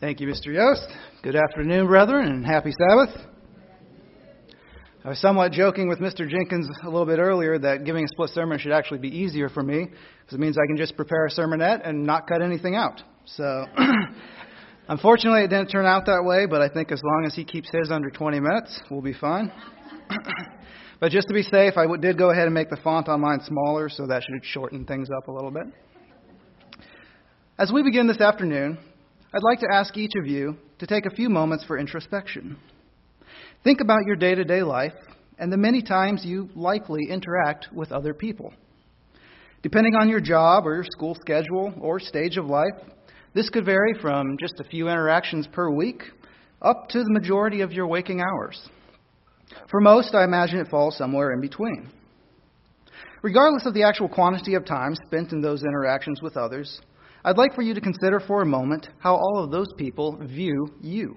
Thank you, Mr. Yost. Good afternoon, brethren, and happy Sabbath. I was somewhat joking with Mr. Jenkins a little bit earlier that giving a split sermon should actually be easier for me, because it means I can just prepare a sermonette and not cut anything out. So, unfortunately, it didn't turn out that way, but I think as long as he keeps his under 20 minutes, we'll be fine. But just to be safe, I did go ahead and make the font on mine smaller, so that should shorten things up a little bit. As we begin this afternoon, I'd like to ask each of you to take a few moments for introspection. Think about your day-to-day life and the many times you likely interact with other people. Depending on your job or your school schedule or stage of life, this could vary from just a few interactions per week up to the majority of your waking hours. For most, I imagine it falls somewhere in between. Regardless of the actual quantity of time spent in those interactions with others, I'd like for you to consider for a moment how all of those people view you.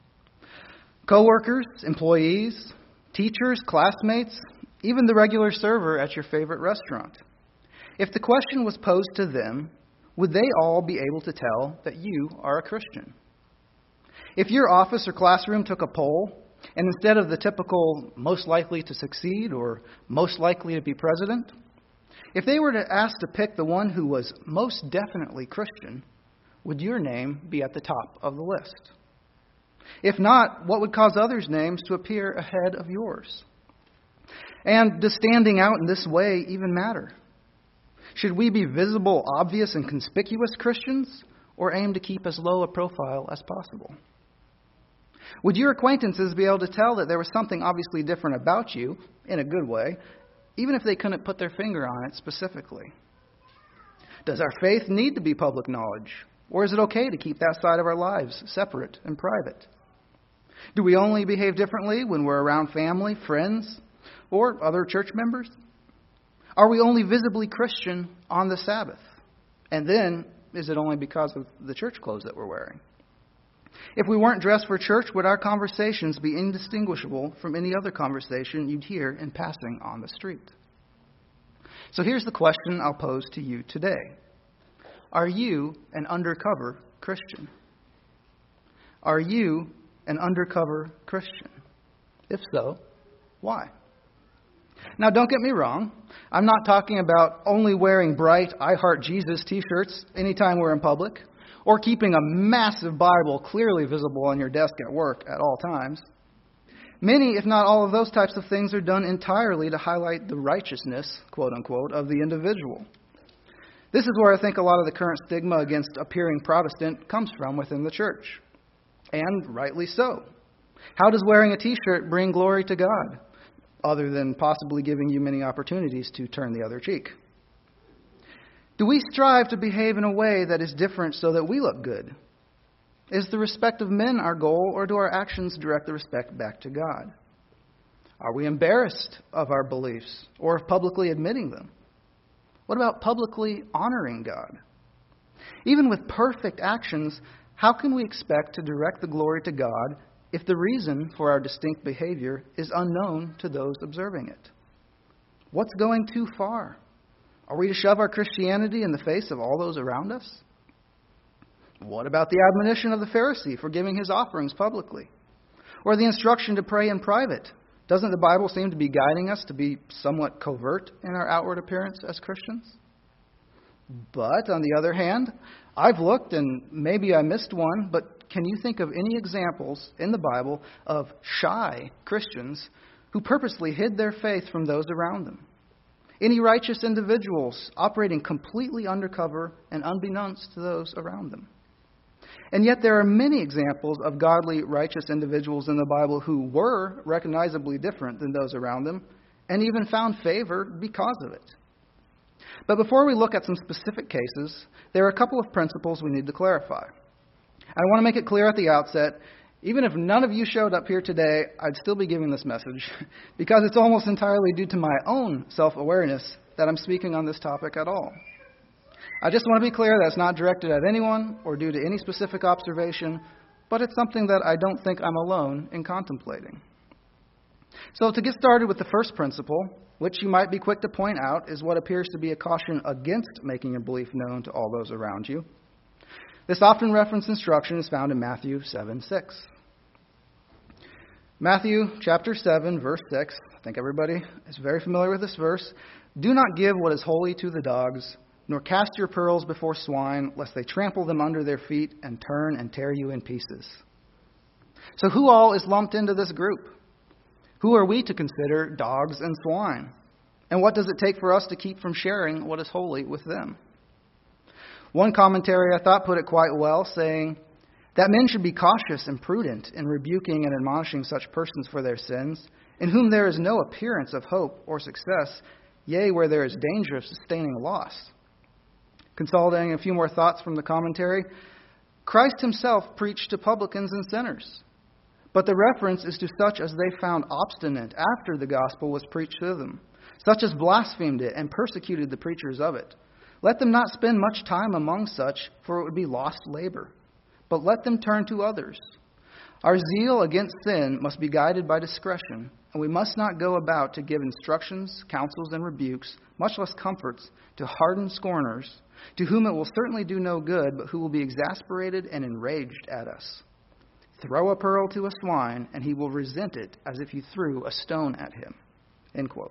Coworkers, employees, teachers, classmates, even the regular server at your favorite restaurant. If the question was posed to them, would they all be able to tell that you are a Christian? If your office or classroom took a poll, and instead of the typical most likely to succeed or most likely to be president, if they were to ask to pick the one who was most definitely Christian, would your name be at the top of the list? If not, what would cause others' names to appear ahead of yours? And does standing out in this way even matter? Should we be visible, obvious, and conspicuous Christians, or aim to keep as low a profile as possible? Would your acquaintances be able to tell that there was something obviously different about you, in a good way, even if they couldn't put their finger on it specifically? Does our faith need to be public knowledge, or is it okay to keep that side of our lives separate and private? Do we only behave differently when we're around family, friends, or other church members? Are we only visibly Christian on the Sabbath? And then, is it only because of the church clothes that we're wearing? If we weren't dressed for church, would our conversations be indistinguishable from any other conversation you'd hear in passing on the street? So here's the question I'll pose to you today. Are you an undercover Christian? Are you an undercover Christian? If so, why? Now, don't get me wrong. I'm not talking about only wearing bright I Heart Jesus t-shirts anytime we're in public, or keeping a massive Bible clearly visible on your desk at work at all times. Many, if not all of those types of things are done entirely to highlight the righteousness, quote unquote, of the individual. This is where I think a lot of the current stigma against appearing Protestant comes from within the church. And rightly so. How does wearing a t-shirt bring glory to God, other than possibly giving you many opportunities to turn the other cheek? Do we strive to behave in a way that is different so that we look good? Is the respect of men our goal, or do our actions direct the respect back to God? Are we embarrassed of our beliefs or of publicly admitting them? What about publicly honoring God? Even with perfect actions, how can we expect to direct the glory to God if the reason for our distinct behavior is unknown to those observing it? What's going too far? Are we to shove our Christianity in the face of all those around us? What about the admonition of the Pharisee for giving his offerings publicly? Or the instruction to pray in private? Doesn't the Bible seem to be guiding us to be somewhat covert in our outward appearance as Christians? But, on the other hand, I've looked and maybe I missed one, but can you think of any examples in the Bible of shy Christians who purposely hid their faith from those around them? Any righteous individuals operating completely undercover and unbeknownst to those around them? And yet there are many examples of godly, righteous individuals in the Bible who were recognizably different than those around them and even found favor because of it. But before we look at some specific cases, there are a couple of principles we need to clarify. I want to make it clear at the outset, even if none of you showed up here today, I'd still be giving this message because it's almost entirely due to my own self-awareness that I'm speaking on this topic at all. I just want to be clear that it's not directed at anyone or due to any specific observation, but it's something that I don't think I'm alone in contemplating. So to get started with the first principle, which you might be quick to point out is what appears to be a caution against making your belief known to all those around you. This often referenced instruction is found in Matthew 7:6. Matthew chapter 7, verse 6. I think everybody is very familiar with this verse. Do not give what is holy to the dogs, nor cast your pearls before swine, lest they trample them under their feet and turn and tear you in pieces. So who all is lumped into this group? Who are we to consider dogs and swine? And what does it take for us to keep from sharing what is holy with them? One commentary I thought put it quite well, saying that men should be cautious and prudent in rebuking and admonishing such persons for their sins, in whom there is no appearance of hope or success, yea, where there is danger of sustaining loss. Consolidating a few more thoughts from the commentary, Christ himself preached to publicans and sinners, but the reference is to such as they found obstinate after the gospel was preached to them, such as blasphemed it and persecuted the preachers of it. Let them not spend much time among such, for it would be lost labor, but let them turn to others. Our zeal against sin must be guided by discretion, and we must not go about to give instructions, counsels, and rebukes, much less comforts, to hardened scorners, to whom it will certainly do no good, but who will be exasperated and enraged at us. Throw a pearl to a swine, and he will resent it as if you threw a stone at him. End quote.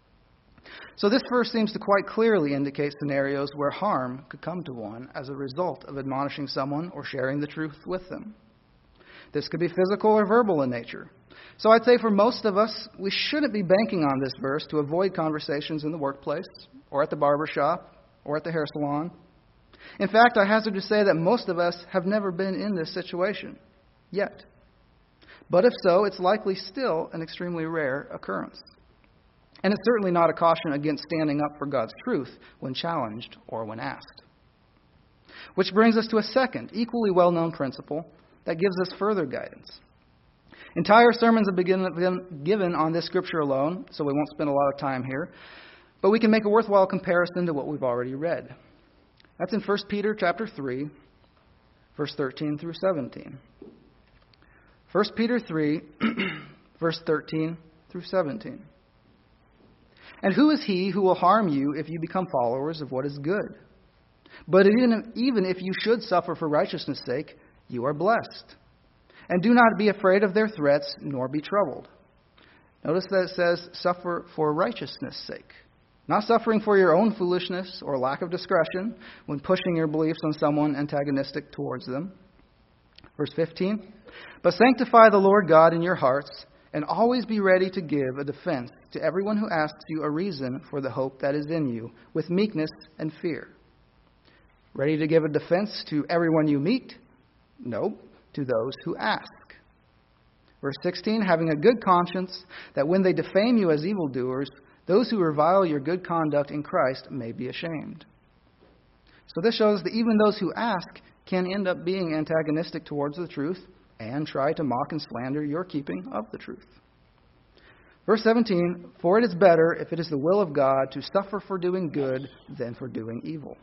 So this verse seems to quite clearly indicate scenarios where harm could come to one as a result of admonishing someone or sharing the truth with them. This could be physical or verbal in nature. So I'd say for most of us, we shouldn't be banking on this verse to avoid conversations in the workplace, or at the barber shop, or at the hair salon. In fact, I hazard to say that most of us have never been in this situation yet. But if so, it's likely still an extremely rare occurrence. And it's certainly not a caution against standing up for God's truth when challenged or when asked. Which brings us to a second, equally well-known principle that gives us further guidance. Entire sermons have been given on this scripture alone, so we won't spend a lot of time here. But we can make a worthwhile comparison to what we've already read. That's in 1 Peter chapter 3, verse 13 through 17. 1 Peter 3, verse 13 through 17. And who is he who will harm you if you become followers of what is good? But even if you should suffer for righteousness' sake, you are blessed. And do not be afraid of their threats, nor be troubled. Notice that it says, suffer for righteousness' sake. Not suffering for your own foolishness or lack of discretion when pushing your beliefs on someone antagonistic towards them. Verse 15. But sanctify the Lord God in your hearts, and always be ready to give a defense to everyone who asks you a reason for the hope that is in you, with meekness and fear. Ready to give a defense to everyone you meet? No, to those who ask. Verse 16, having a good conscience, that when they defame you as evildoers, those who revile your good conduct in Christ may be ashamed. So this shows that even those who ask can end up being antagonistic towards the truth and try to mock and slander your keeping of the truth. Verse 17, for it is better, if it is the will of God, to suffer for doing good than for doing evil.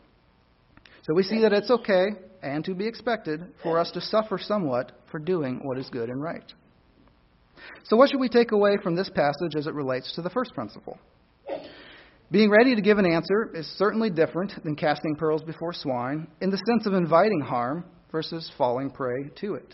So we see that it's okay and to be expected for us to suffer somewhat for doing what is good and right. So what should we take away from this passage as it relates to the first principle? Being ready to give an answer is certainly different than casting pearls before swine in the sense of inviting harm versus falling prey to it.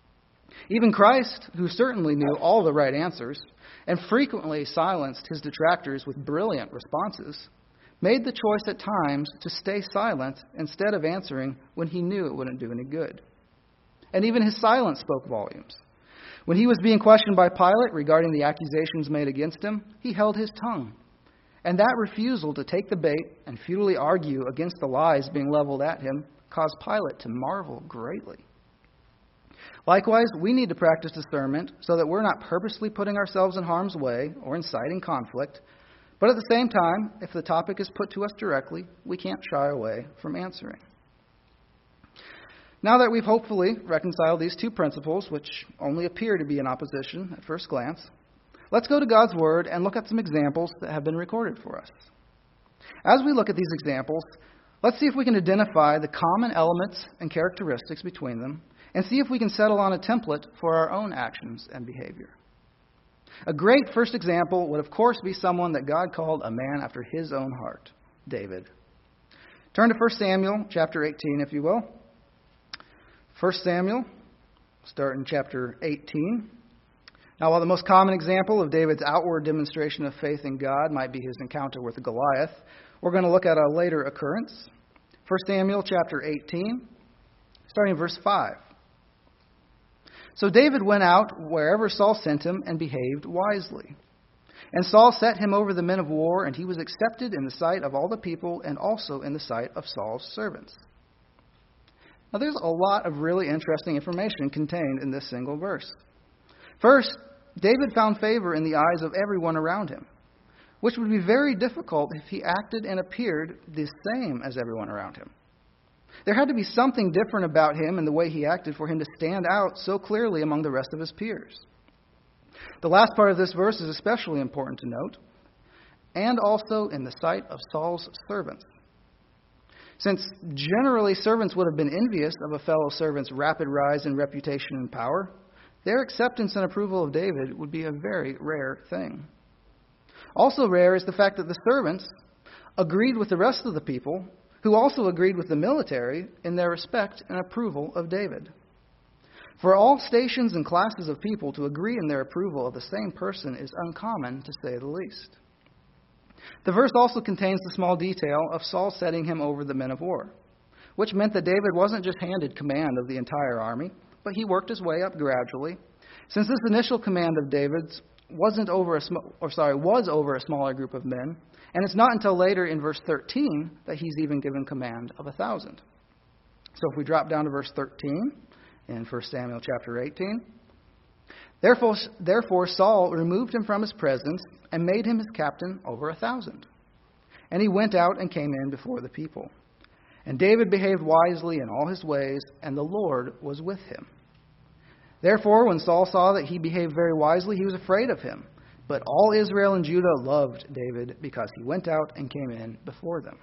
Even Christ, who certainly knew all the right answers and frequently silenced his detractors with brilliant responses, made the choice at times to stay silent instead of answering when he knew it wouldn't do any good. And even his silence spoke volumes. When he was being questioned by Pilate regarding the accusations made against him, he held his tongue. And that refusal to take the bait and futilely argue against the lies being leveled at him caused Pilate to marvel greatly. Likewise, we need to practice discernment so that we're not purposely putting ourselves in harm's way or inciting conflict, but at the same time, if the topic is put to us directly, we can't shy away from answering. Now that we've hopefully reconciled these two principles, which only appear to be in opposition at first glance, let's go to God's Word and look at some examples that have been recorded for us. As we look at these examples, let's see if we can identify the common elements and characteristics between them, and see if we can settle on a template for our own actions and behavior. A great first example would, of course, be someone that God called a man after his own heart, David. Turn to 1 Samuel chapter 18, if you will. 1 Samuel, start in chapter 18. Now, while the most common example of David's outward demonstration of faith in God might be his encounter with Goliath, we're going to look at a later occurrence. 1 Samuel chapter 18, starting in verse 5. So David went out wherever Saul sent him and behaved wisely. And Saul set him over the men of war, and he was accepted in the sight of all the people and also in the sight of Saul's servants. Now, there's a lot of really interesting information contained in this single verse. First, David found favor in the eyes of everyone around him, which would be very difficult if he acted and appeared the same as everyone around him. There had to be something different about him and the way he acted for him to stand out so clearly among the rest of his peers. The last part of this verse is especially important to note, and also in the sight of Saul's servants. Since generally servants would have been envious of a fellow servant's rapid rise in reputation and power, their acceptance and approval of David would be a very rare thing. Also rare is the fact that the servants agreed with the rest of the people, who also agreed with the military in their respect and approval of David. For all stations and classes of people to agree in their approval of the same person is uncommon, to say the least. The verse also contains the small detail of Saul setting him over the men of war, which meant that David wasn't just handed command of the entire army, but he worked his way up gradually. Since this initial command of David's was over a smaller group of men, and it's not until later in verse 13 that he's even given command of 1,000. So if we drop down to verse 13 in 1 Samuel chapter 18, Therefore Saul removed him from his presence and made him his captain over 1,000. And he went out and came in before the people. And David behaved wisely in all his ways, and the Lord was with him. Therefore, when Saul saw that he behaved very wisely, he was afraid of him. But all Israel and Judah loved David because he went out and came in before them.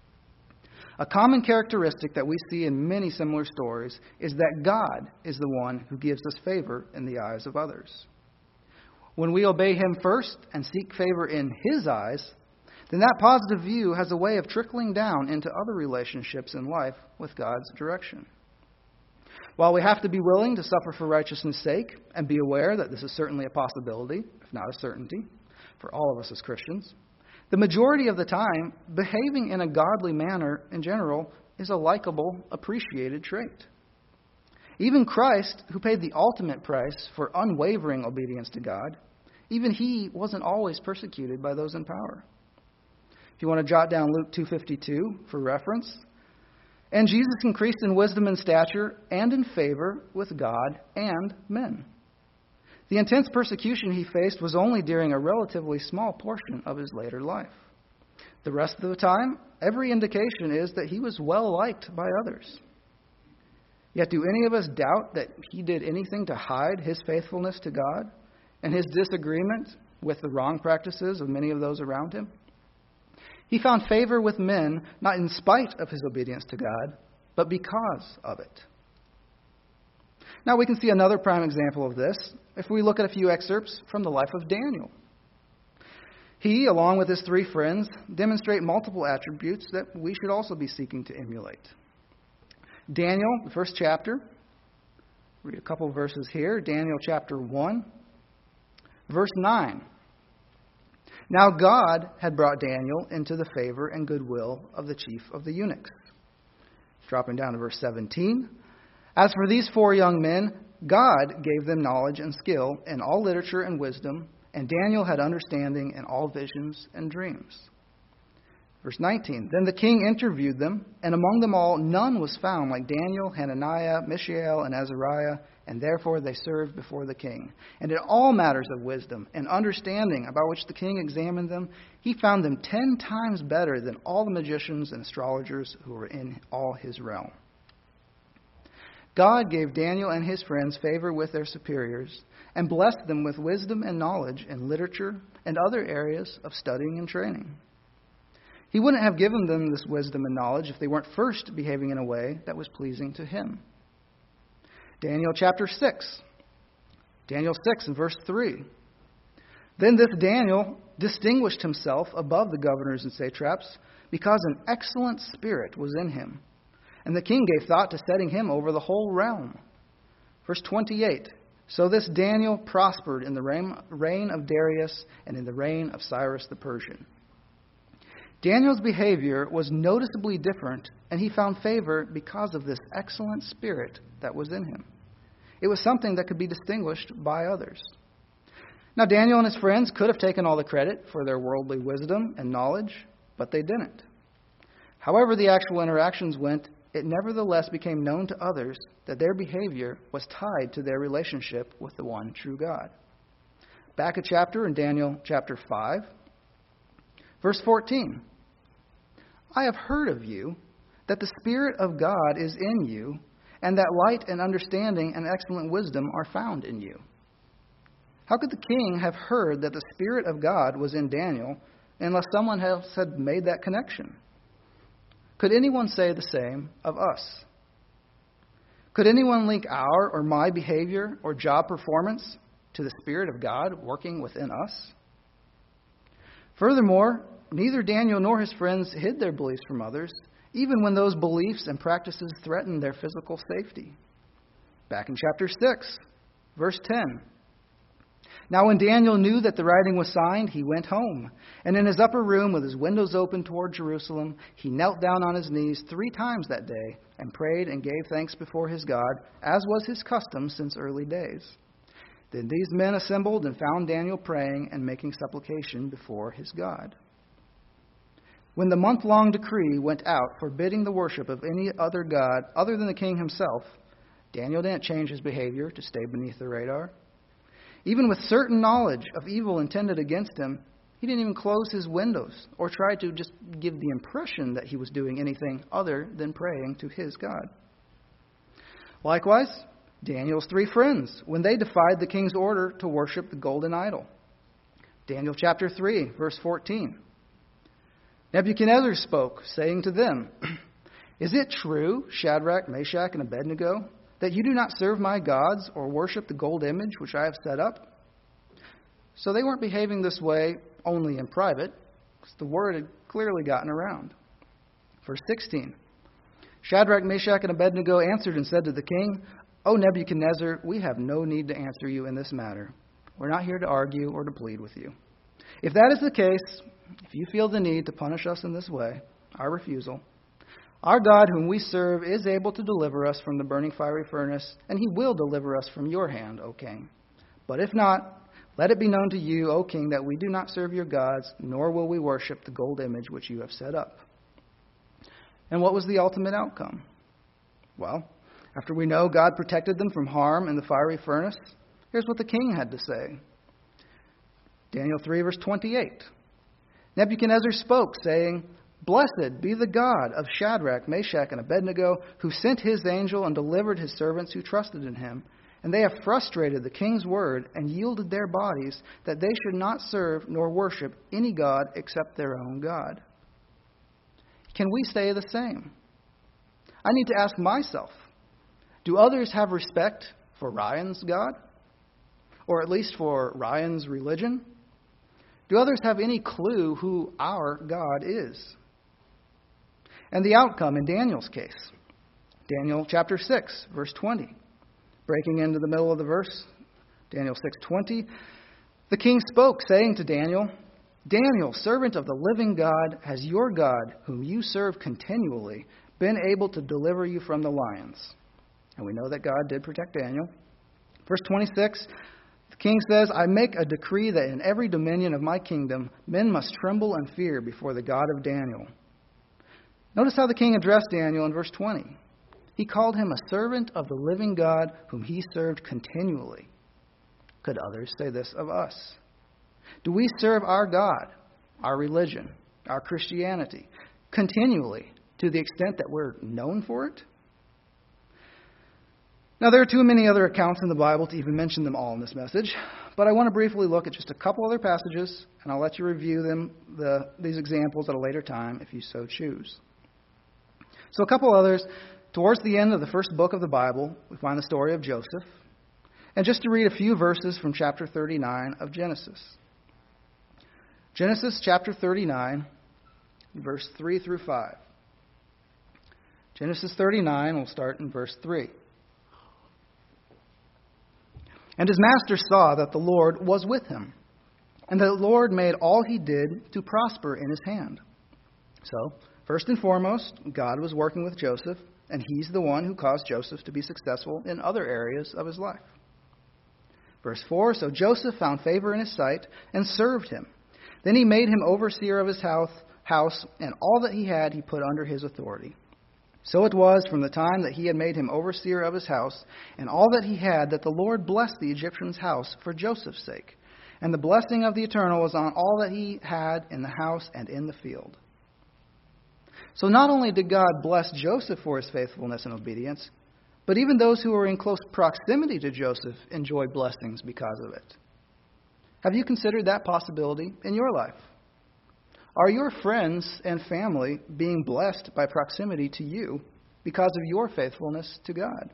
A common characteristic that we see in many similar stories is that God is the one who gives us favor in the eyes of others. When we obey him first and seek favor in his eyes, then that positive view has a way of trickling down into other relationships in life with God's direction. While we have to be willing to suffer for righteousness' sake and be aware that this is certainly a possibility, if not a certainty, for all of us as Christians, the majority of the time, behaving in a godly manner in general is a likable, appreciated trait. Even Christ, who paid the ultimate price for unwavering obedience to God, even he wasn't always persecuted by those in power. If you want to jot down Luke 2:52 for reference, and Jesus increased in wisdom and stature and in favor with God and men. The intense persecution he faced was only during a relatively small portion of his later life. The rest of the time, every indication is that he was well liked by others. Yet do any of us doubt that he did anything to hide his faithfulness to God and his disagreement with the wrong practices of many of those around him? He found favor with men not in spite of his obedience to God, but because of it. Now we can see another prime example of this if we look at a few excerpts from the life of Daniel. He, along with his 3 friends, demonstrate multiple attributes that we should also be seeking to emulate. Daniel, the first chapter, read a couple of verses here. Daniel chapter 1, verse 9. Now God had brought Daniel into the favor and goodwill of the chief of the eunuchs. Dropping down to verse 17. As for these 4 young men, God gave them knowledge and skill in all literature and wisdom, and Daniel had understanding in all visions and dreams. Verse 19. Then the king interviewed them, and among them all none was found like Daniel, Hananiah, Mishael, and Azariah, and therefore they served before the king. And in all matters of wisdom and understanding about which the king examined them, he found them 10 times better than all the magicians and astrologers who were in all his realm. God gave Daniel and his friends favor with their superiors and blessed them with wisdom and knowledge in literature and other areas of studying and training. He wouldn't have given them this wisdom and knowledge if they weren't first behaving in a way that was pleasing to him. Daniel chapter 6. Daniel 6 and verse 3. Then this Daniel distinguished himself above the governors and satraps because an excellent spirit was in him. and the king gave thought to setting him over the whole realm. Verse 28, so this Daniel prospered in the reign of Darius and in the reign of Cyrus the Persian. Daniel's behavior was noticeably different, and he found favor because of this excellent spirit that was in him. It was something that could be distinguished by others. Now, Daniel and his friends could have taken all the credit for their worldly wisdom and knowledge, but they didn't. However the actual interactions went, it nevertheless became known to others that their behavior was tied to their relationship with the one true God. Back a chapter in Daniel chapter 5, verse 14. I have heard of you that the Spirit of God is in you, and that light and understanding and excellent wisdom are found in you. How could the king have heard that the Spirit of God was in Daniel unless someone else had made that connection? Could anyone say the same of us? Could anyone link our or my behavior or job performance to the Spirit of God working within us? Furthermore, neither Daniel nor his friends hid their beliefs from others, even when those beliefs and practices threatened their physical safety. Back in chapter 6, verse 10. Now when Daniel knew that the writing was signed, he went home, and in his upper room with his windows open toward Jerusalem, he knelt down on his knees 3 times that day and prayed and gave thanks before his God, as was his custom since early days. Then these men assembled and found Daniel praying and making supplication before his God. When the month-long decree went out forbidding the worship of any other god other than the king himself, Daniel didn't change his behavior to stay beneath the radar. Even with certain knowledge of evil intended against him, he didn't even close his windows or try to just give the impression that he was doing anything other than praying to his God. Likewise, Daniel's 3 friends, when they defied the king's order to worship the golden idol. Daniel chapter 3, verse 14. Nebuchadnezzar spoke, saying to them, Is it true, Shadrach, Meshach, and Abednego, that you do not serve my gods or worship the gold image which I have set up? So they weren't behaving this way only in private, because the word had clearly gotten around. Verse 16. Shadrach, Meshach, and Abednego answered and said to the king, O Nebuchadnezzar, we have no need to answer you in this matter. We're not here to argue or to plead with you. If that is the case, if you feel the need to punish us in this way, our refusal, our God whom we serve is able to deliver us from the burning fiery furnace, and he will deliver us from your hand, O king. But if not, let it be known to you, O king, that we do not serve your gods, nor will we worship the gold image which you have set up. And what was the ultimate outcome? Well, after we know God protected them from harm in the fiery furnace, here's what the king had to say. Daniel 3, verse 28. Nebuchadnezzar spoke, saying, Blessed be the God of Shadrach, Meshach, and Abednego, who sent his angel and delivered his servants who trusted in him. And they have frustrated the king's word and yielded their bodies, that they should not serve nor worship any god except their own God. Can we say the same? I need to ask myself, do others have respect for Ryan's God? Or at least for Ryan's religion? Do others have any clue who our God is? And the outcome in Daniel's case. Daniel chapter 6, verse 20. Breaking into the middle of the verse, Daniel 6:20. The king spoke, saying to Daniel, Daniel, servant of the living God, has your God, whom you serve continually, been able to deliver you from the lions? And we know that God did protect Daniel. Verse 26, the king says, I make a decree that in every dominion of my kingdom, men must tremble and fear before the God of Daniel. Notice how the king addressed Daniel in verse 20. He called him a servant of the living God whom he served continually. Could others say this of us? Do we serve our God, our religion, our Christianity, continually to the extent that we're known for it? Now, there are too many other accounts in the Bible to even mention them all in this message, but I want to briefly look at just a couple other passages, and I'll let you review these examples at a later time if you so choose. So a couple others. Towards the end of the first book of the Bible, we find the story of Joseph. And just to read a few verses from chapter 39 of Genesis. Genesis chapter 39, verse 3 through 5. Genesis 39, we'll start in verse 3. And his master saw that the Lord was with him, and that the Lord made all he did to prosper in his hand. So, first and foremost, God was working with Joseph, and he's the one who caused Joseph to be successful in other areas of his life. Verse 4, so Joseph found favor in his sight and served him. Then he made him overseer of his house, and all that he had he put under his authority. So it was from the time that he had made him overseer of his house, and all that he had, that the Lord blessed the Egyptian's house for Joseph's sake. And the blessing of the Eternal was on all that he had in the house and in the field. So not only did God bless Joseph for his faithfulness and obedience, but even those who were in close proximity to Joseph enjoyed blessings because of it. Have you considered that possibility in your life? Are your friends and family being blessed by proximity to you because of your faithfulness to God?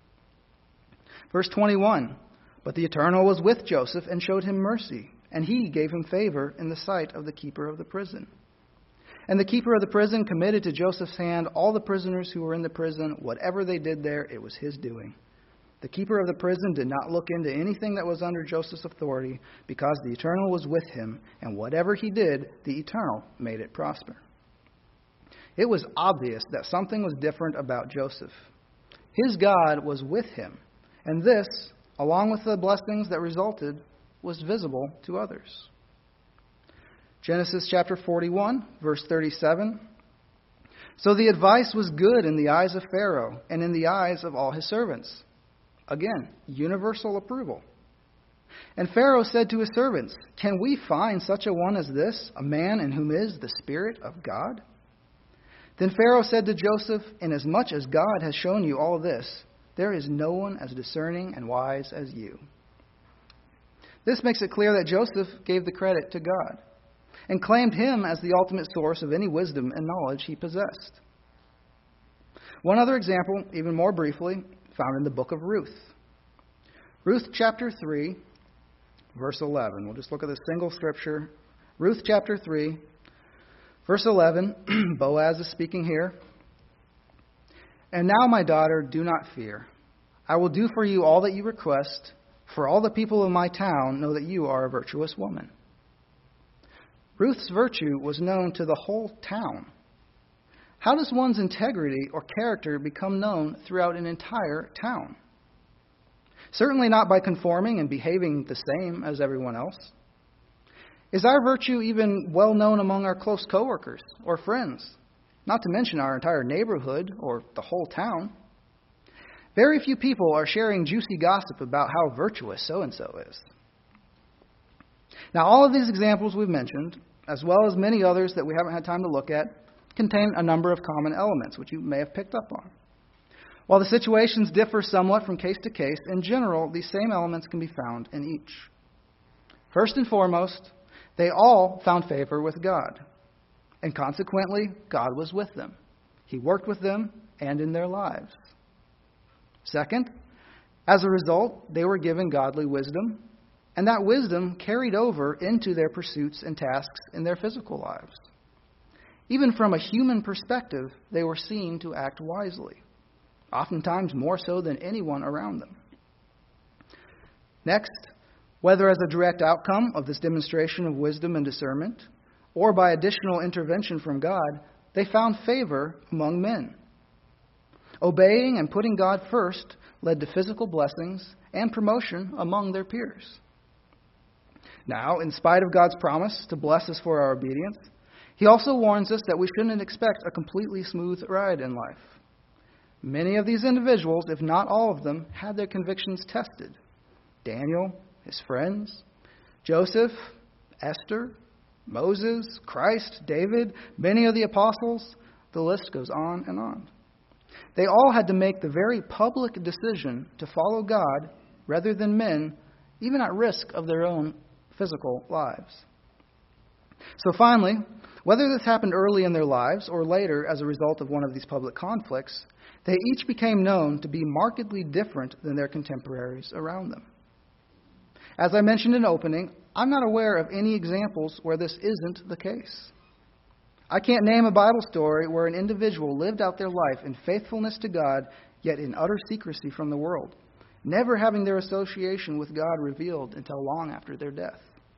Verse 21, but the Eternal was with Joseph and showed him mercy, and he gave him favor in the sight of the keeper of the prison. And the keeper of the prison committed to Joseph's hand all the prisoners who were in the prison. Whatever they did there, it was his doing. The keeper of the prison did not look into anything that was under Joseph's authority, because the Eternal was with him, and whatever he did, the Eternal made it prosper. It was obvious that something was different about Joseph. His God was with him, and this, along with the blessings that resulted, was visible to others. Genesis chapter 41, verse 37. So the advice was good in the eyes of Pharaoh and in the eyes of all his servants. Again, universal approval. And Pharaoh said to his servants, can we find such a one as this, a man in whom is the Spirit of God? Then Pharaoh said to Joseph, inasmuch as God has shown you all this, there is no one as discerning and wise as you. This makes it clear that Joseph gave the credit to God and claimed him as the ultimate source of any wisdom and knowledge he possessed. One other example, even more briefly, found in the book of Ruth. Ruth chapter 3, verse 11. We'll just look at this single scripture. Ruth chapter 3, verse 11. Boaz is speaking here. And now, my daughter, do not fear. I will do for you all that you request, for all the people of my town know that you are a virtuous woman. Ruth's virtue was known to the whole town. How does one's integrity or character become known throughout an entire town? Certainly not by conforming and behaving the same as everyone else. Is our virtue even well known among our close coworkers or friends? Not to mention our entire neighborhood or the whole town. Very few people are sharing juicy gossip about how virtuous so-and-so is. Now, all of these examples we've mentioned, as well as many others that we haven't had time to look at, contain a number of common elements, which you may have picked up on. While the situations differ somewhat from case to case, in general, these same elements can be found in each. First and foremost, they all found favor with God, and consequently, God was with them. He worked with them and in their lives. Second, as a result, they were given godly wisdom, and that wisdom carried over into their pursuits and tasks in their physical lives. Even from a human perspective, they were seen to act wisely, oftentimes more so than anyone around them. Next, whether as a direct outcome of this demonstration of wisdom and discernment, or by additional intervention from God, they found favor among men. Obeying and putting God first led to physical blessings and promotion among their peers. Now, in spite of God's promise to bless us for our obedience, He also warns us that we shouldn't expect a completely smooth ride in life. Many of these individuals, if not all of them, had their convictions tested. Daniel, his friends, Joseph, Esther, Moses, Christ, David, many of the apostles, the list goes on and on. They all had to make the very public decision to follow God rather than men, even at risk of their own physical lives. So finally, whether this happened early in their lives or later as a result of one of these public conflicts, they each became known to be markedly different than their contemporaries around them. As I mentioned in opening, I'm not aware of any examples where this isn't the case. I can't name a Bible story where an individual lived out their life in faithfulness to God, yet in utter secrecy from the world, never having their association with God revealed until long after their death.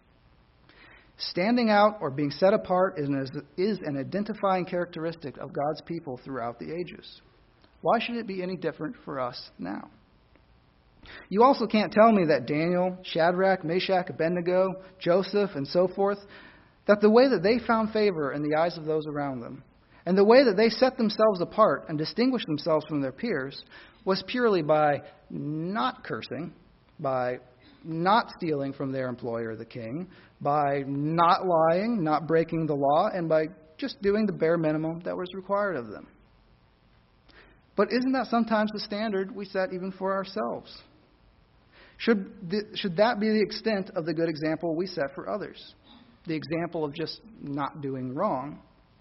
Standing out or being set apart is an identifying characteristic of God's people throughout the ages. Why should it be any different for us now? You also can't tell me that Daniel, Shadrach, Meshach, Abednego, Joseph, and so forth, that the way that they found favor in the eyes of those around them, and the way that they set themselves apart and distinguished themselves from their peers, was purely by not cursing, by not stealing from their employer, the king, by not lying, not breaking the law, and by just doing the bare minimum that was required of them. But isn't that sometimes the standard we set even for ourselves? Should that be the extent of the good example we set for others? The example of just not doing wrong?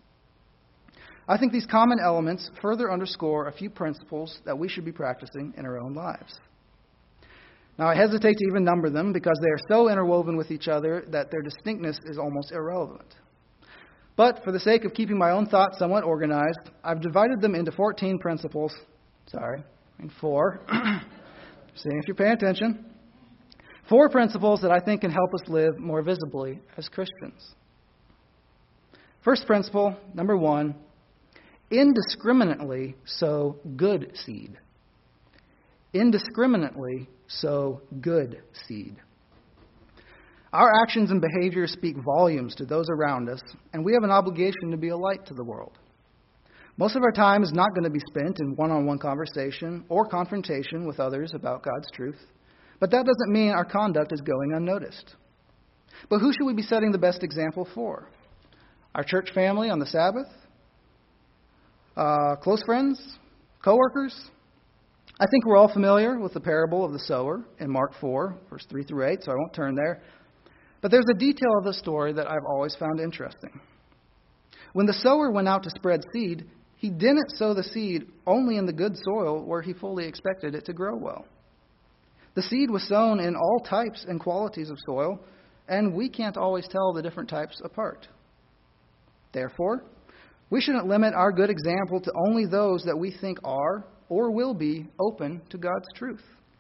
I think these common elements further underscore a few principles that we should be practicing in our own lives. Now, I hesitate to even number them because they are so interwoven with each other that their distinctness is almost irrelevant. But for the sake of keeping my own thoughts somewhat organized, I've divided them into 14 principles. Four. Seeing if you're paying attention. 4 principles that I think can help us live more visibly as Christians. First principle, number 1, indiscriminately sow good seed. Indiscriminately sow good seed. Our actions and behaviors speak volumes to those around us, and we have an obligation to be a light to the world. Most of our time is not going to be spent in one-on-one conversation or confrontation with others about God's truth, but that doesn't mean our conduct is going unnoticed. But who should we be setting the best example for? Our church family on the Sabbath? Close friends? Co-workers? I think we're all familiar with the parable of the sower in Mark 4, verse 3 through 8, so I won't turn there. But there's a detail of the story that I've always found interesting. When the sower went out to spread seed, he didn't sow the seed only in the good soil where he fully expected it to grow well. The seed was sown in all types and qualities of soil, and we can't always tell the different types apart. Therefore, we shouldn't limit our good example to only those that we think are or will be open to God's truth.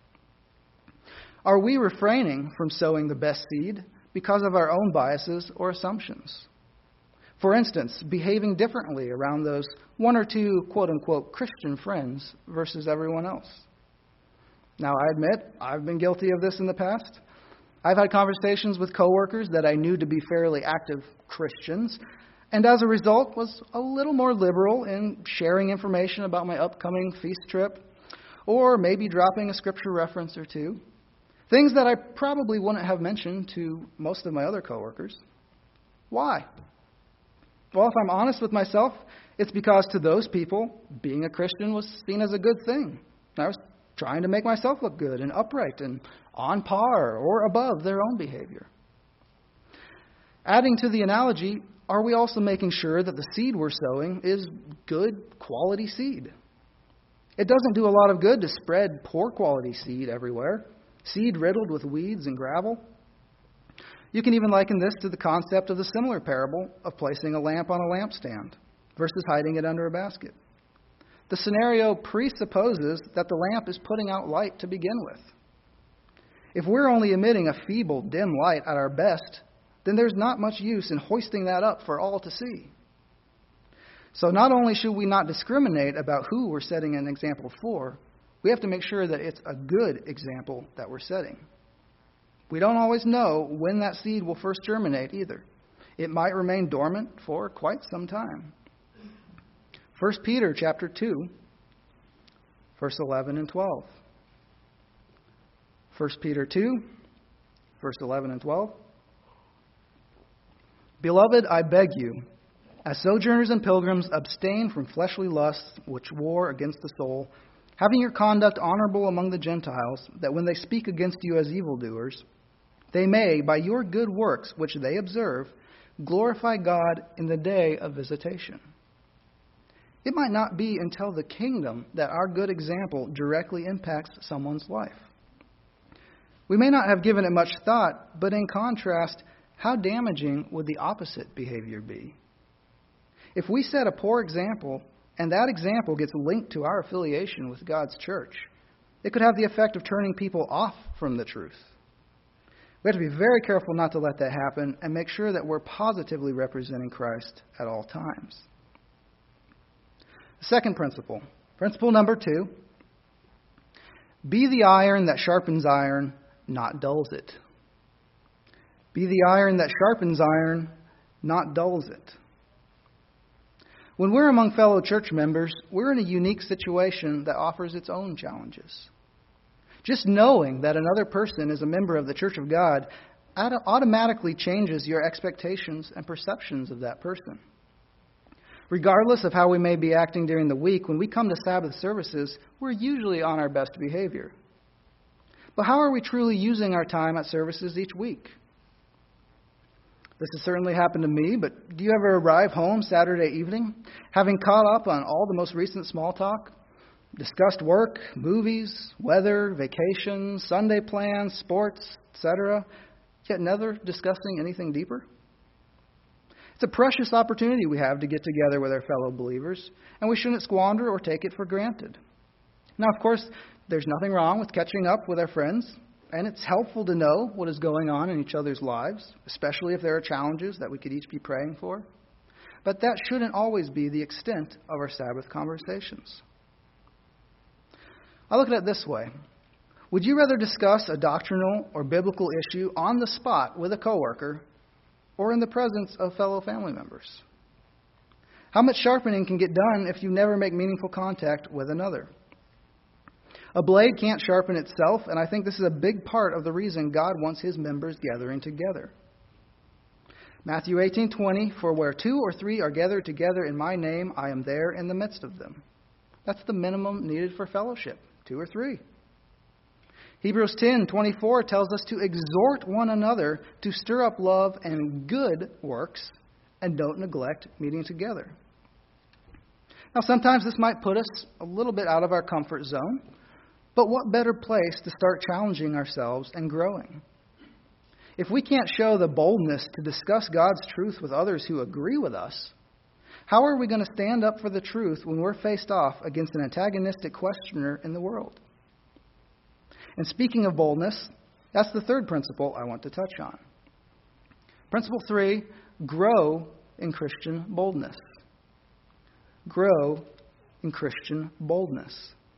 Are we refraining from sowing the best seed because of our own biases or assumptions? For instance, behaving differently around those 1 or 2 quote-unquote Christian friends versus everyone else. Now, I admit, I've been guilty of this in the past. I've had conversations with coworkers that I knew to be fairly active Christians, and as a result was a little more liberal in sharing information about my upcoming feast trip, or maybe dropping a scripture reference or 2. Things that I probably wouldn't have mentioned to most of my other coworkers. Why? Well, if I'm honest with myself, it's because to those people, being a Christian was seen as a good thing. I was trying to make myself look good and upright and on par or above their own behavior. Adding to the analogy, are we also making sure that the seed we're sowing is good quality seed? It doesn't do a lot of good to spread poor quality seed everywhere, seed riddled with weeds and gravel. You can even liken this to the concept of the similar parable of placing a lamp on a lampstand versus hiding it under a basket. The scenario presupposes that the lamp is putting out light to begin with. If we're only emitting a feeble, dim light at our best, then there's not much use in hoisting that up for all to see. So not only should we not discriminate about who we're setting an example for, we have to make sure that it's a good example that we're setting. We don't always know when that seed will first germinate either. It might remain dormant for quite some time. 1 Peter chapter 2, verse 11 and 12. 1 Peter 2, verse 11 and 12. Beloved, I beg you, as sojourners and pilgrims, abstain from fleshly lusts which war against the soul, having your conduct honorable among the Gentiles, that when they speak against you as evildoers, they may, by your good works which they observe, glorify God in the day of visitation. It might not be until the kingdom that our good example directly impacts someone's life. We may not have given it much thought, but in contrast, how damaging would the opposite behavior be? If we set a poor example, and that example gets linked to our affiliation with God's church, it could have the effect of turning people off from the truth. We have to be very careful not to let that happen and make sure that we're positively representing Christ at all times. The second principle, principle number 2, be the iron that sharpens iron, not dulls it. Be the iron that sharpens iron, not dulls it. When we're among fellow church members, we're in a unique situation that offers its own challenges. Just knowing that another person is a member of the Church of God automatically changes your expectations and perceptions of that person. Regardless of how we may be acting during the week, when we come to Sabbath services, we're usually on our best behavior. But how are we truly using our time at services each week? This has certainly happened to me, but do you ever arrive home Saturday evening, having caught up on all the most recent small talk, discussed work, movies, weather, vacations, Sunday plans, sports, etc., yet never discussing anything deeper? It's a precious opportunity we have to get together with our fellow believers, and we shouldn't squander or take it for granted. Now, of course, there's nothing wrong with catching up with our friends, and it's helpful to know what is going on in each other's lives, especially if there are challenges that we could each be praying for. But that shouldn't always be the extent of our Sabbath conversations. I look at it this way. Would you rather discuss a doctrinal or biblical issue on the spot with a coworker or in the presence of fellow family members? How much sharpening can get done if you never make meaningful contact with another? A blade can't sharpen itself, and I think this is a big part of the reason God wants His members gathering together. Matthew 18:20, for where 2 or 3 are gathered together in my name, I am there in the midst of them. That's the minimum needed for fellowship, 2 or 3. Hebrews 10:24 tells us to exhort one another to stir up love and good works, and don't neglect meeting together. Now, sometimes this might put us a little bit out of our comfort zone, but what better place to start challenging ourselves and growing? If we can't show the boldness to discuss God's truth with others who agree with us, how are we going to stand up for the truth when we're faced off against an antagonistic questioner in the world? And speaking of boldness, that's the third principle I want to touch on. Principle 3, grow in Christian boldness. Grow in Christian boldness.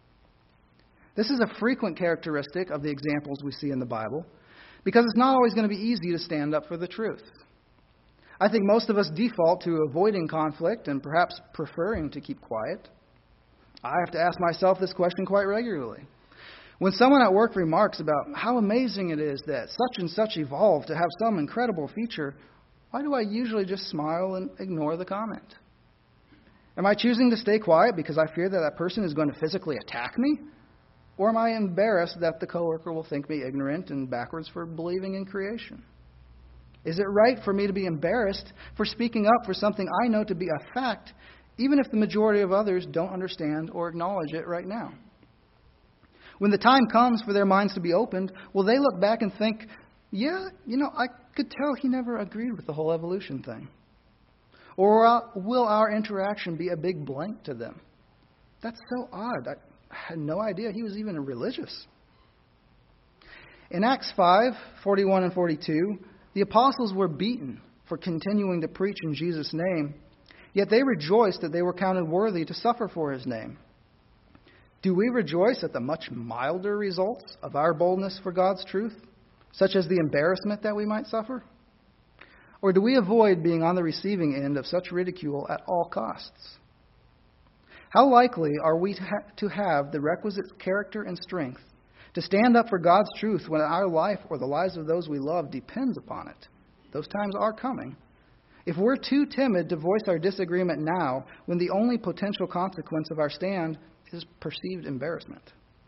This is a frequent characteristic of the examples we see in the Bible, because it's not always going to be easy to stand up for the truth. I think most of us default to avoiding conflict and perhaps preferring to keep quiet. I have to ask myself this question quite regularly. When someone at work remarks about how amazing it is that such and such evolved to have some incredible feature, why do I usually just smile and ignore the comment? Am I choosing to stay quiet because I fear that that person is going to physically attack me? Or am I embarrassed that the coworker will think me ignorant and backwards for believing in creation? Is it right for me to be embarrassed for speaking up for something I know to be a fact, even if the majority of others don't understand or acknowledge it right now? When the time comes for their minds to be opened, will they look back and think, yeah, I could tell he never agreed with the whole evolution thing? Or will our interaction be a big blank to them? That's so odd. I had no idea he was even religious. In Acts 5:41 and 42, the apostles were beaten for continuing to preach in Jesus' name, yet they rejoiced that they were counted worthy to suffer for His name. Do we rejoice at the much milder results of our boldness for God's truth, such as the embarrassment that we might suffer? Or do we avoid being on the receiving end of such ridicule at all costs? How likely are we to have the requisite character and strength to stand up for God's truth when our life or the lives of those we love depends upon it? Those times are coming. If we're too timid to voice our disagreement now, when the only potential consequence of our stand is perceived embarrassment.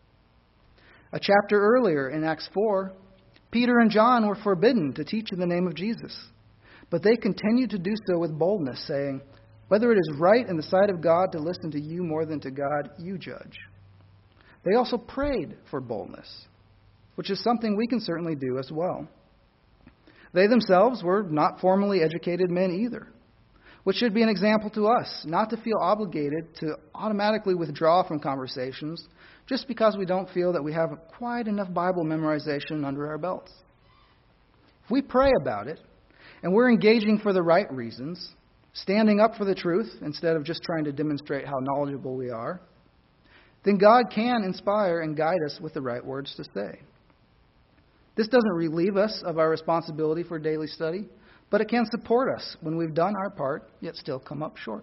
A chapter earlier in Acts 4, Peter and John were forbidden to teach in the name of Jesus, but they continued to do so with boldness, saying, whether it is right in the sight of God to listen to you more than to God, you judge. They also prayed for boldness, which is something we can certainly do as well. They themselves were not formally educated men either. which should be an example to us, not to feel obligated to automatically withdraw from conversations just because we don't feel that we have quite enough Bible memorization under our belts. If we pray about it, and we're engaging for the right reasons, standing up for the truth instead of just trying to demonstrate how knowledgeable we are, then God can inspire and guide us with the right words to say. This doesn't relieve us of our responsibility for daily study, but it can support us when we've done our part, yet still come up short.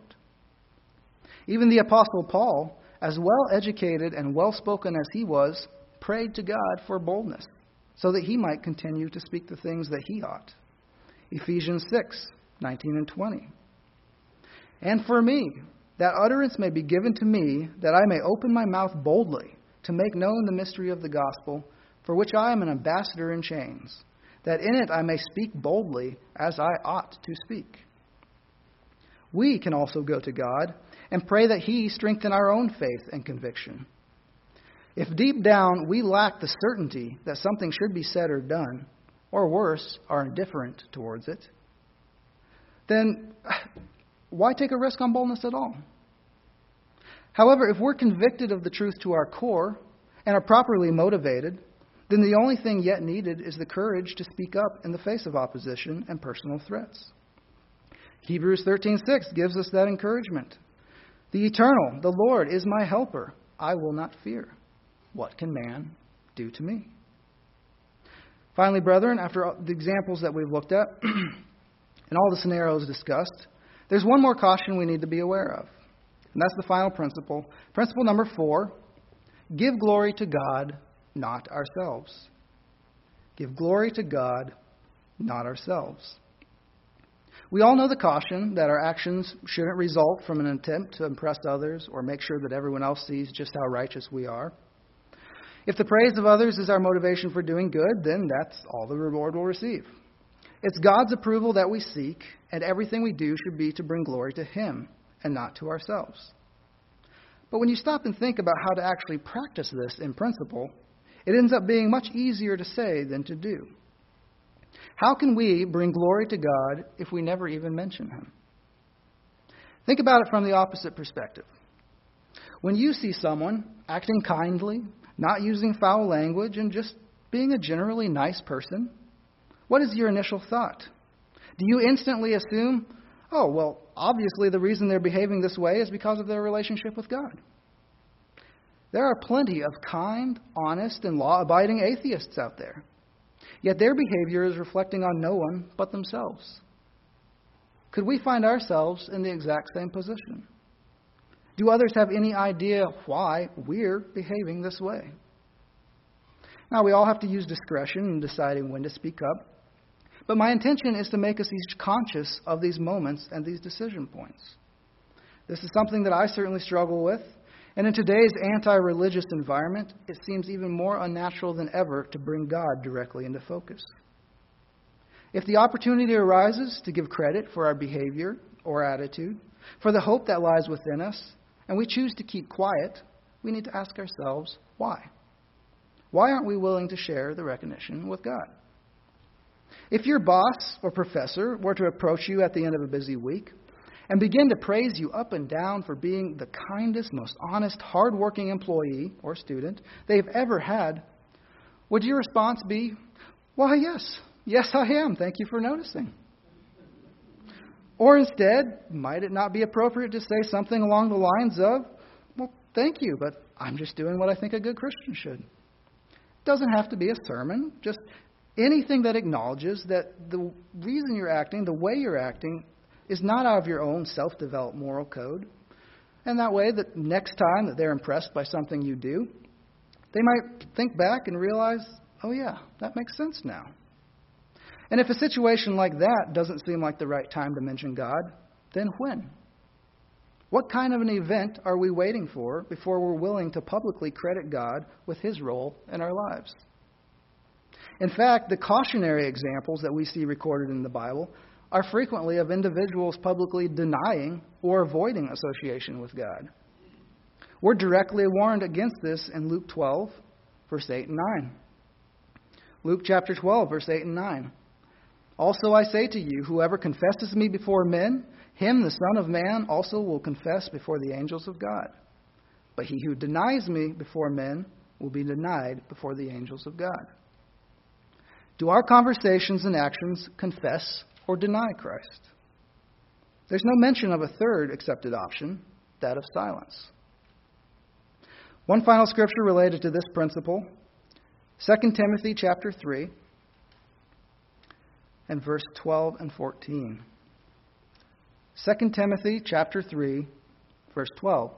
Even the Apostle Paul, as well educated and well spoken as he was, prayed to God for boldness, so that he might continue to speak the things that he ought. Ephesians 6:19 and 20. And for me, that utterance may be given to me, that I may open my mouth boldly to make known the mystery of the gospel, for which I am an ambassador in chains, that in it I may speak boldly as I ought to speak. We can also go to God and pray that He strengthen our own faith and conviction. If deep down we lack the certainty that something should be said or done, or worse, are indifferent towards it, then why take a risk on boldness at all? However, if we're convicted of the truth to our core and are properly motivated, then the only thing yet needed is the courage to speak up in the face of opposition and personal threats. Hebrews 13:6 gives us that encouragement. The Eternal, the Lord, is my helper. I will not fear. What can man do to me? Finally, brethren, after the examples that we've looked at and all the scenarios discussed, there's one more caution we need to be aware of. And that's the final principle. Principle number 4, give glory to God, not ourselves. Give glory to God, not ourselves. We all know the caution that our actions shouldn't result from an attempt to impress others or make sure that everyone else sees just how righteous we are. If the praise of others is our motivation for doing good, then that's all the reward we'll receive. It's God's approval that we seek, and everything we do should be to bring glory to Him and not to ourselves. But when you stop and think about how to actually practice this in principle, it ends up being much easier to say than to do. How can we bring glory to God if we never even mention Him? Think about it from the opposite perspective. When you see someone acting kindly, not using foul language, and just being a generally nice person, what is your initial thought? Do you instantly assume, oh, well, obviously the reason they're behaving this way is because of their relationship with God? There are plenty of kind, honest, and law-abiding atheists out there. Yet their behavior is reflecting on no one but themselves. Could we find ourselves in the exact same position? Do others have any idea why we're behaving this way? Now, we all have to use discretion in deciding when to speak up, but my intention is to make us each conscious of these moments and these decision points. This is something that I certainly struggle with, and in today's anti-religious environment, it seems even more unnatural than ever to bring God directly into focus. If the opportunity arises to give credit for our behavior or attitude, for the hope that lies within us, and we choose to keep quiet, we need to ask ourselves, why? Why aren't we willing to share the recognition with God? If your boss or professor were to approach you at the end of a busy week and begin to praise you up and down for being the kindest, most honest, hardworking employee or student they've ever had, would your response be, why, yes, I am. Thank you for noticing. Or instead, might it not be appropriate to say something along the lines of, well, thank you, but I'm just doing what I think a good Christian should. It doesn't have to be a sermon, just anything that acknowledges that the reason you're acting, the way you're acting, is not out of your own self-developed moral code. And that way, that next time that they're impressed by something you do, they might think back and realize, oh yeah, that makes sense now. And if a situation like that doesn't seem like the right time to mention God, then when? What kind of an event are we waiting for before we're willing to publicly credit God with His role in our lives? In fact, the cautionary examples that we see recorded in the Bible are frequently of individuals publicly denying or avoiding association with God. We're directly warned against this in Luke 12, verse 8 and 9. Luke chapter 12, verse 8 and 9. Also I say to you, whoever confesses me before men, him the Son of Man also will confess before the angels of God. But he who denies me before men will be denied before the angels of God. Do our conversations and actions confess or deny Christ? There's no mention of a third accepted option, that of silence. One final scripture related to this principle, 2 Timothy chapter 3 and verse 12 and 14. 2 Timothy chapter 3, verse 12.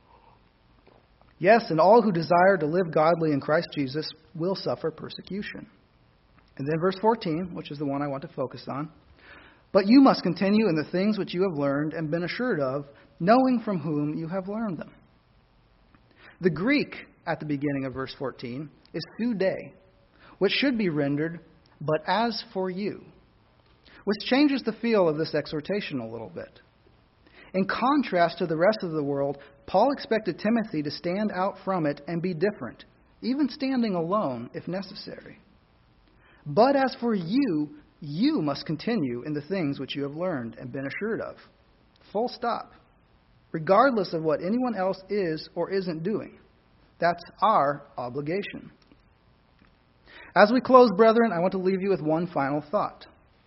Yes, and all who desire to live godly in Christ Jesus will suffer persecution. And then verse 14, which is the one I want to focus on. But you must continue in the things which you have learned and been assured of, knowing from whom you have learned them. The Greek at the beginning of verse 14 is thude, which should be rendered, but as for you, which changes the feel of this exhortation a little bit. In contrast to the rest of the world, Paul expected Timothy to stand out from it and be different, even standing alone if necessary. But as for you, you must continue in the things which you have learned and been assured of. Full stop. Regardless of what anyone else is or isn't doing. That's our obligation. As we close, brethren, I want to leave you with one final thought.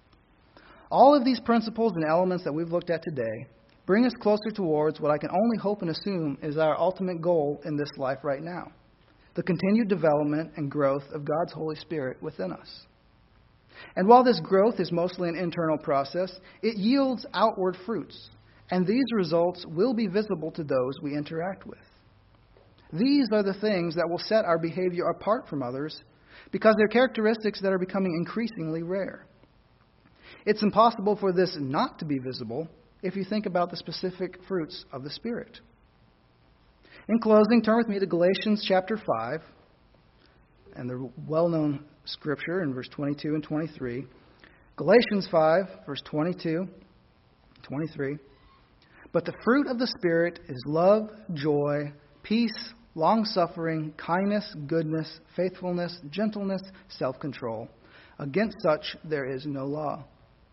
All of these principles and elements that we've looked at today bring us closer towards what I can only hope and assume is our ultimate goal in this life right now, the continued development and growth of God's Holy Spirit within us. And while this growth is mostly an internal process, it yields outward fruits, and these results will be visible to those we interact with. These are the things that will set our behavior apart from others because they're characteristics that are becoming increasingly rare. It's impossible for this not to be visible if you think about the specific fruits of the Spirit. In closing, turn with me to Galatians chapter 5 and the well-known scripture in verse 22 and 23. Galatians 5, verse 22, 23. But the fruit of the Spirit is love, joy, peace, long-suffering, kindness, goodness, faithfulness, gentleness, self-control. Against such there is no law.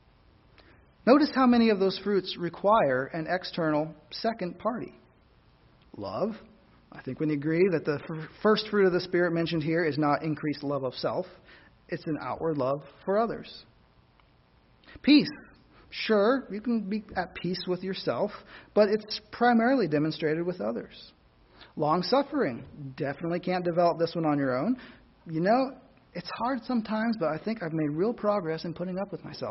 Notice how many of those fruits require an external second party. Love. I think we agree that the first fruit of the Spirit mentioned here is not increased love of self. It's an outward love for others. Peace. Sure, you can be at peace with yourself, but it's primarily demonstrated with others. Long-suffering. Definitely can't develop this one on your own. You know, it's hard sometimes, but I think I've made real progress in putting up with myself.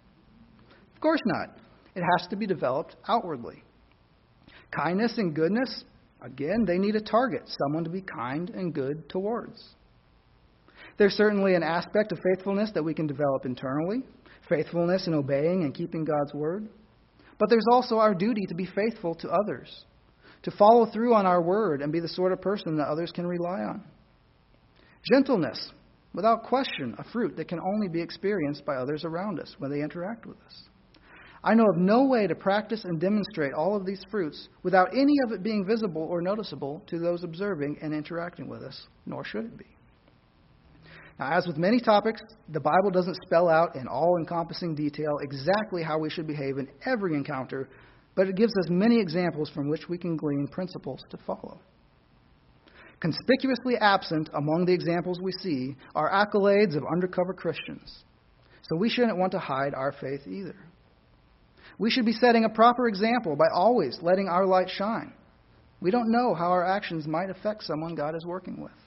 Of course not. It has to be developed outwardly. Kindness and goodness, again, they need a target, someone to be kind and good towards. There's certainly an aspect of faithfulness that we can develop internally, faithfulness in obeying and keeping God's word. But there's also our duty to be faithful to others, to follow through on our word and be the sort of person that others can rely on. Gentleness, without question, a fruit that can only be experienced by others around us when they interact with us. I know of no way to practice and demonstrate all of these fruits without any of it being visible or noticeable to those observing and interacting with us, nor should it be. Now, as with many topics, the Bible doesn't spell out in all-encompassing detail exactly how we should behave in every encounter, but it gives us many examples from which we can glean principles to follow. Conspicuously absent among the examples we see are accolades of undercover Christians, so we shouldn't want to hide our faith either. We should be setting a proper example by always letting our light shine. We don't know how our actions might affect someone God is working with.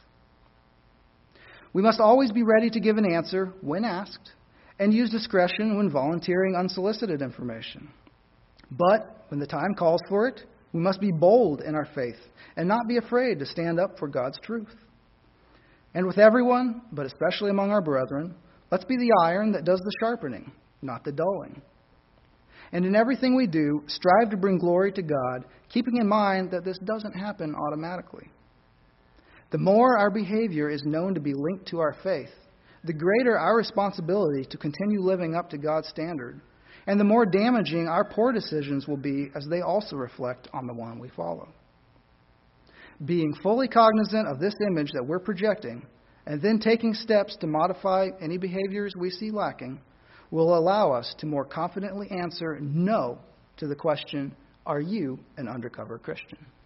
We must always be ready to give an answer when asked and use discretion when volunteering unsolicited information. But when the time calls for it, we must be bold in our faith and not be afraid to stand up for God's truth. And with everyone, but especially among our brethren, let's be the iron that does the sharpening, not the dulling. And in everything we do, strive to bring glory to God, keeping in mind that this doesn't happen automatically. The more our behavior is known to be linked to our faith, the greater our responsibility to continue living up to God's standard, and the more damaging our poor decisions will be as they also reflect on the one we follow. Being fully cognizant of this image that we're projecting, and then taking steps to modify any behaviors we see lacking, will allow us to more confidently answer no to the question, are you an undercover Christian?